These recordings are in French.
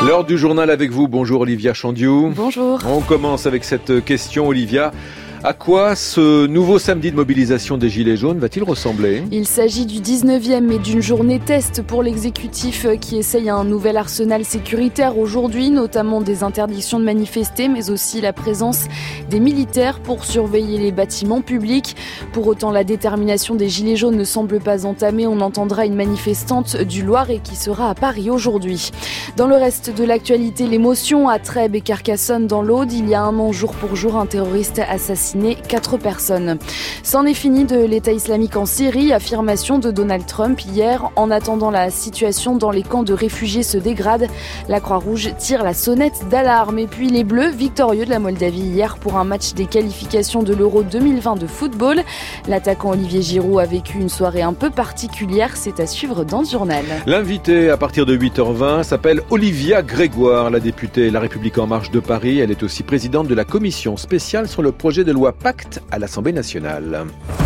L'heure du journal avec vous. Bonjour Olivia Chandiou. Bonjour. On commence avec cette question, Olivia. À quoi ce nouveau samedi de mobilisation des Gilets jaunes va-t-il ressembler ? Il s'agit du 19e et d'une journée test pour l'exécutif qui essaye un nouvel arsenal sécuritaire aujourd'hui, notamment des interdictions de manifester, mais aussi la présence des militaires pour surveiller les bâtiments publics. Pour autant, la détermination des Gilets jaunes ne semble pas entamée. On entendra une manifestante du Loiret qui sera à Paris aujourd'hui. Dans le reste de l'actualité, l'émotion à Trèbes et Carcassonne dans l'Aude. Il y a un an, jour pour jour, un terroriste assassiné 4 personnes. C'en est fini de l'État islamique en Syrie, affirmation de Donald Trump hier. En attendant, la situation dans les camps de réfugiés se dégrade. La Croix-Rouge tire la sonnette d'alarme. Et puis les Bleus, victorieux de la Moldavie hier pour un match des qualifications de l'Euro 2020 de football. L'attaquant Olivier Giroud a vécu une soirée un peu particulière. C'est à suivre dans ce journal. L'invitée à partir de 8h20 s'appelle Olivia Grégoire, la députée La République En Marche de Paris. Elle est aussi présidente de la commission spéciale sur le projet de loi Pacte à l'Assemblée nationale.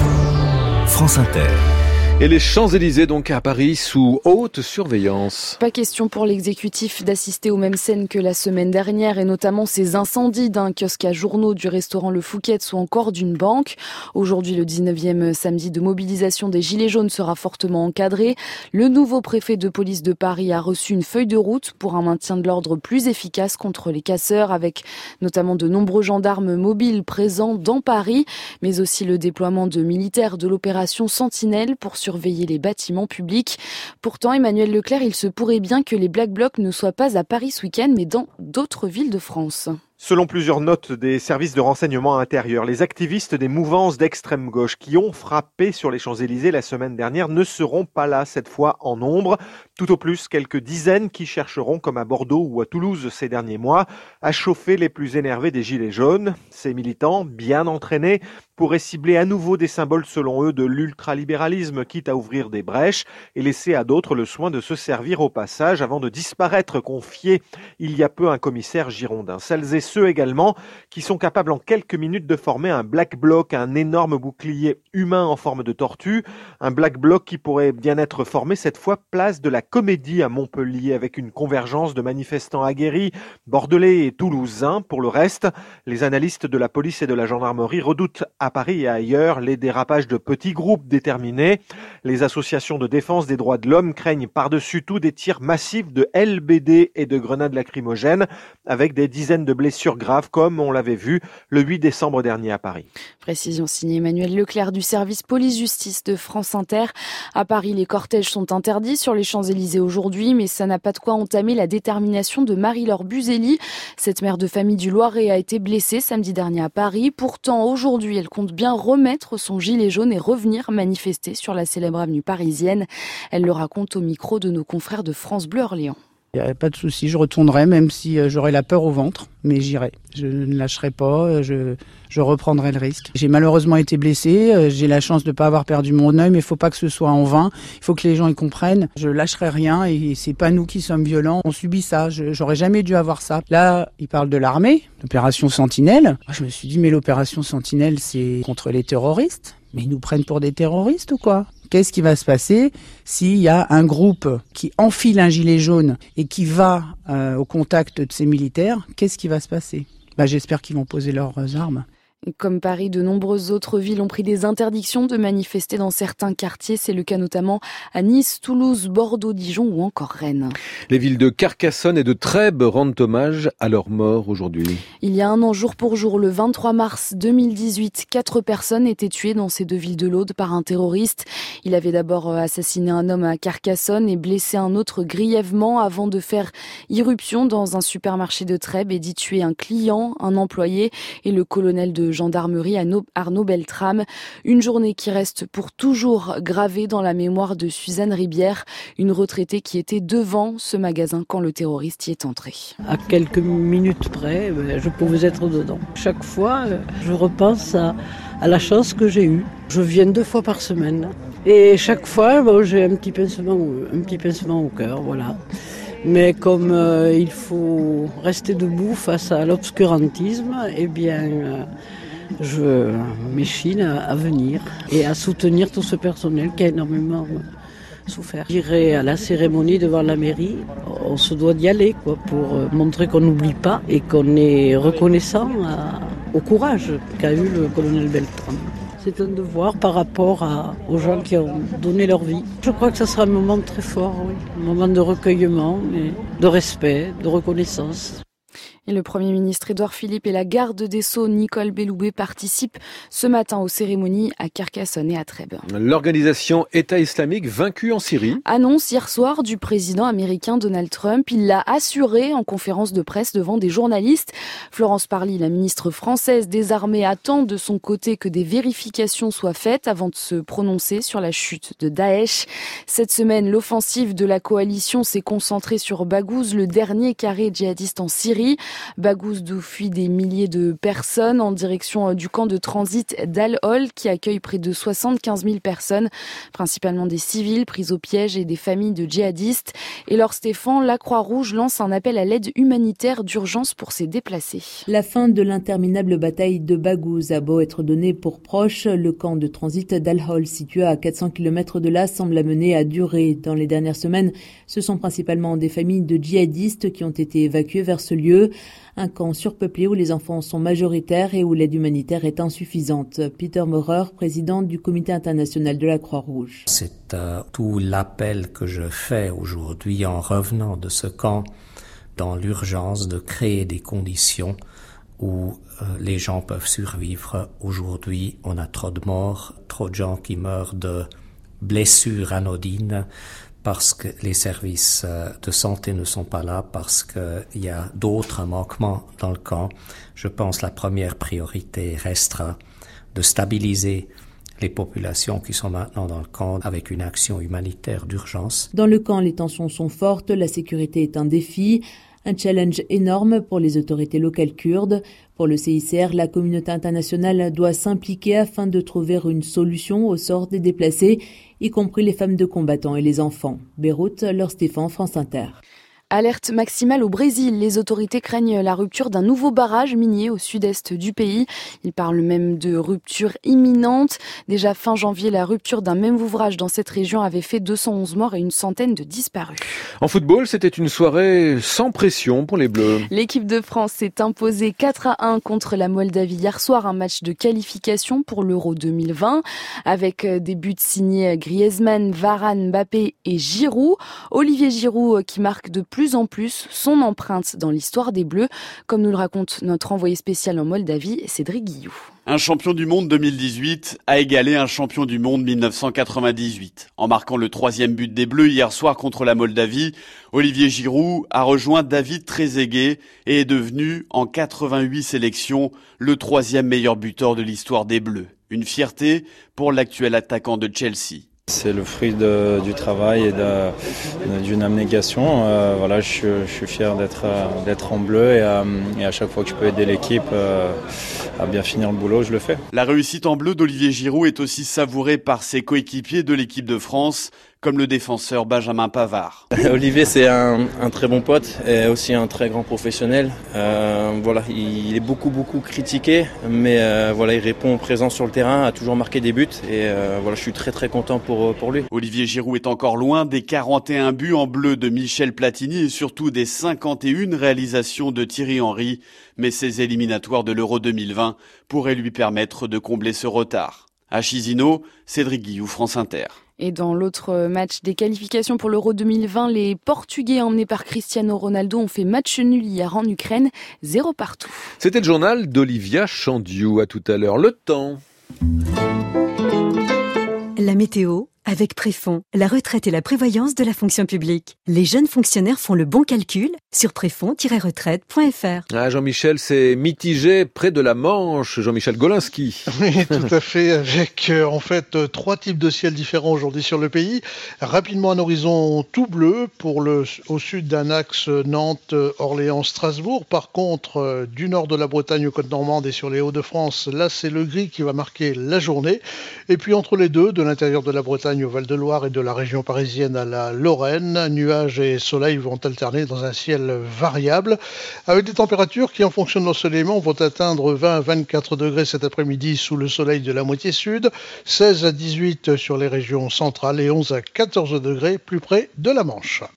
France Inter. Et les Champs-Élysées donc à Paris sous haute surveillance. Pas question pour l'exécutif d'assister aux mêmes scènes que la semaine dernière et notamment ces incendies d'un kiosque à journaux, du restaurant Le Fouquet's ou encore d'une banque. Aujourd'hui, le 19e samedi de mobilisation des Gilets jaunes sera fortement encadré. Le nouveau préfet de police de Paris a reçu une feuille de route pour un maintien de l'ordre plus efficace contre les casseurs, avec notamment de nombreux gendarmes mobiles présents dans Paris, mais aussi le déploiement de militaires de l'opération Sentinelle pour surveiller les bâtiments publics. Pourtant, Emmanuel Leclerc, il se pourrait bien que les Black Blocs ne soient pas à Paris ce week-end, mais dans d'autres villes de France. Selon plusieurs notes des services de renseignement intérieur, les activistes des mouvances d'extrême gauche qui ont frappé sur les Champs-Élysées la semaine dernière ne seront pas là cette fois en nombre. Tout au plus quelques dizaines qui chercheront, comme à Bordeaux ou à Toulouse ces derniers mois, à chauffer les plus énervés des Gilets jaunes. Ces militants, bien entraînés, pourraient cibler à nouveau des symboles selon eux de l'ultralibéralisme, quitte à ouvrir des brèches et laisser à d'autres le soin de se servir au passage avant de disparaître, confié il y a peu un commissaire girondin. Celles et ceux également qui sont capables en quelques minutes de former un black bloc, un énorme bouclier humain en forme de tortue, un black bloc qui pourrait bien être formé cette fois place de la Comédie à Montpellier avec une convergence de manifestants aguerris, bordelais et toulousains. Pour le reste, les analystes de la police et de la gendarmerie redoutent à Paris et ailleurs les dérapages de petits groupes déterminés. Les associations de défense des droits de l'homme craignent par-dessus tout des tirs massifs de LBD et de grenades lacrymogènes avec des dizaines de blessures graves comme on l'avait vu le 8 décembre dernier à Paris. Précision signée Emmanuel Leclerc du service police-justice de France Inter. À Paris, les cortèges sont interdits sur les Champs-Élysées aujourd'hui, mais ça n'a pas de quoi entamer la détermination de Marie-Laure Buzeli. Cette mère de famille du Loiret a été blessée samedi dernier à Paris. Pourtant, aujourd'hui, elle compte bien remettre son gilet jaune et revenir manifester sur la célèbre avenue parisienne. Elle le raconte au micro de nos confrères de France Bleu Orléans. Il n'y a pas de souci, je retournerai même si j'aurais la peur au ventre, mais j'irai. Je ne lâcherai pas, je reprendrai le risque. J'ai malheureusement été blessé, j'ai la chance de ne pas avoir perdu mon œil, mais il ne faut pas que ce soit en vain. Il faut que les gens y comprennent. Je lâcherai rien et c'est pas nous qui sommes violents. On subit ça, j'aurais jamais dû avoir ça. Là, ils parlent de l'armée, l'opération Sentinelle. Moi, je me suis dit, mais l'opération Sentinelle, c'est contre les terroristes. Mais ils nous prennent pour des terroristes ou quoi ? Qu'est-ce qui va se passer s'il y a un groupe qui enfile un gilet jaune et qui va au contact de ces militaires ? Qu'est-ce qui va se passer ? J'espère qu'ils vont poser leurs armes. Comme Paris, de nombreuses autres villes ont pris des interdictions de manifester dans certains quartiers. C'est le cas notamment à Nice, Toulouse, Bordeaux, Dijon ou encore Rennes. Les villes de Carcassonne et de Trèbes rendent hommage à leur mort aujourd'hui. Il y a un an, jour pour jour, le 23 mars 2018, 4 personnes étaient tuées dans ces deux villes de l'Aude par un terroriste. Il avait d'abord assassiné un homme à Carcassonne et blessé un autre grièvement avant de faire irruption dans un supermarché de Trèbes et d'y tuer un client, un employé et le colonel de gendarmerie Arnaud Beltrame. Une journée qui reste pour toujours gravée dans la mémoire de Suzanne Ribière, une retraitée qui était devant ce magasin quand le terroriste y est entré. À quelques minutes près, je pouvais être dedans. Chaque fois, je repense à la chance que j'ai eue. Je viens 2 fois par semaine. Et chaque fois, j'ai un petit pincement au cœur, voilà. Mais comme il faut rester debout face à l'obscurantisme, eh bien, je m'échine à venir et à soutenir tout ce personnel qui a énormément souffert. J'irai à la cérémonie devant la mairie. On se doit d'y aller pour montrer qu'on n'oublie pas et qu'on est reconnaissant au courage qu'a eu le colonel Beltrame. C'est un devoir par rapport aux gens qui ont donné leur vie. Je crois que ça sera un moment très fort, oui. Un moment de recueillement, de respect, de reconnaissance. Et le Premier ministre Édouard Philippe et la garde des Sceaux Nicole Belloubet participent ce matin aux cérémonies à Carcassonne et à Trèbes. L'organisation État islamique vaincue en Syrie. Annonce hier soir du président américain Donald Trump. Il l'a assuré en conférence de presse devant des journalistes. Florence Parly, la ministre française des Armées, attend de son côté que des vérifications soient faites avant de se prononcer sur la chute de Daesh. Cette semaine, l'offensive de la coalition s'est concentrée sur Baghouz, le dernier carré djihadiste en Syrie. Baghouz d'où fuient des milliers de personnes en direction du camp de transit d'Al-Hol qui accueille près de 75 000 personnes, principalement des civils pris au piège et des familles de djihadistes. Et Laure Stéphane, la Croix-Rouge lance un appel à l'aide humanitaire d'urgence pour ces déplacés. La fin de l'interminable bataille de Baghouz a beau être donnée pour proche, le camp de transit d'Al-Hol situé à 400 km de là semble amené à durer. Dans les dernières semaines, ce sont principalement des familles de djihadistes qui ont été évacuées vers ce lieu. Un camp surpeuplé où les enfants sont majoritaires et où l'aide humanitaire est insuffisante. Peter Maurer, président du Comité international de la Croix-Rouge. C'est tout l'appel que je fais aujourd'hui en revenant de ce camp dans l'urgence de créer des conditions où les gens peuvent survivre. Aujourd'hui, on a trop de morts, trop de gens qui meurent de blessures anodines, parce que les services de santé ne sont pas là, parce qu'il y a d'autres manquements dans le camp. Je pense que la première priorité restera de stabiliser les populations qui sont maintenant dans le camp avec une action humanitaire d'urgence. Dans le camp, les tensions sont fortes, la sécurité est un défi. Un challenge énorme pour les autorités locales kurdes. Pour le CICR, la communauté internationale doit s'impliquer afin de trouver une solution au sort des déplacés, y compris les femmes de combattants et les enfants. Beyrouth, Laure Stéphane, France Inter. Alerte maximale au Brésil. Les autorités craignent la rupture d'un nouveau barrage minier au sud-est du pays. Ils parlent même de rupture imminente. Déjà fin janvier, la rupture d'un même ouvrage dans cette région avait fait 211 morts et une centaine de disparus. En football, c'était une soirée sans pression pour les Bleus. L'équipe de France s'est imposée 4-1 contre la Moldavie hier soir, un match de qualification pour l'Euro 2020 avec des buts signés Griezmann, Varane, Mbappé et Giroud. Olivier Giroud qui marque de plus en plus son empreinte dans l'histoire des Bleus, comme nous le raconte notre envoyé spécial en Moldavie, Cédric Guillou. Un champion du monde 2018 a égalé un champion du monde 1998. En marquant le 3e but des Bleus hier soir contre la Moldavie, Olivier Giroud a rejoint David Trezeguet et est devenu, en 88 sélections, le 3e meilleur buteur de l'histoire des Bleus. Une fierté pour l'actuel attaquant de Chelsea. C'est le fruit du travail et d'une abnégation. Je suis fier d'être en bleu et à chaque fois que je peux aider l'équipe à bien finir le boulot, je le fais. La réussite en bleu d'Olivier Giroud est aussi savourée par ses coéquipiers de l'équipe de France, comme le défenseur Benjamin Pavard. Olivier, c'est un très bon pote et aussi un très grand professionnel. Il est beaucoup critiqué, mais il répond présent sur le terrain, a toujours marqué des buts et je suis très content pour lui. Olivier Giroud est encore loin des 41 buts en bleu de Michel Platini et surtout des 51 réalisations de Thierry Henry, mais ces éliminatoires de l'Euro 2020 pourraient lui permettre de combler ce retard. À Chisinau, Cédric Guillou, France Inter. Et dans l'autre match des qualifications pour l'Euro 2020, les Portugais emmenés par Cristiano Ronaldo ont fait match nul hier en Ukraine, 0 partout. C'était le journal d'Olivia Chandiou. À tout à l'heure. Le temps. La météo avec Préfond, la retraite et la prévoyance de la fonction publique. Les jeunes fonctionnaires font le bon calcul sur préfond-retraite.fr. Jean-Michel, c'est mitigé près de la Manche. Jean-Michel Golinski. Oui, tout à fait, avec trois types de ciel différents aujourd'hui sur le pays. Rapidement un horizon tout bleu au sud d'un axe Nantes-Orléans-Strasbourg. Par contre, du nord de la Bretagne aux Côtes-Normandes et sur les Hauts-de-France, là c'est le gris qui va marquer la journée. Et puis entre les deux, de l'intérieur de la Bretagne Bretagne au Val-de-Loire et de la région parisienne à la Lorraine. Nuages et soleil vont alterner dans un ciel variable, avec des températures qui, en fonction de l'ensoleillement, vont atteindre 20 à 24 degrés cet après-midi sous le soleil de la moitié sud, 16 à 18 sur les régions centrales et 11 à 14 degrés plus près de la Manche.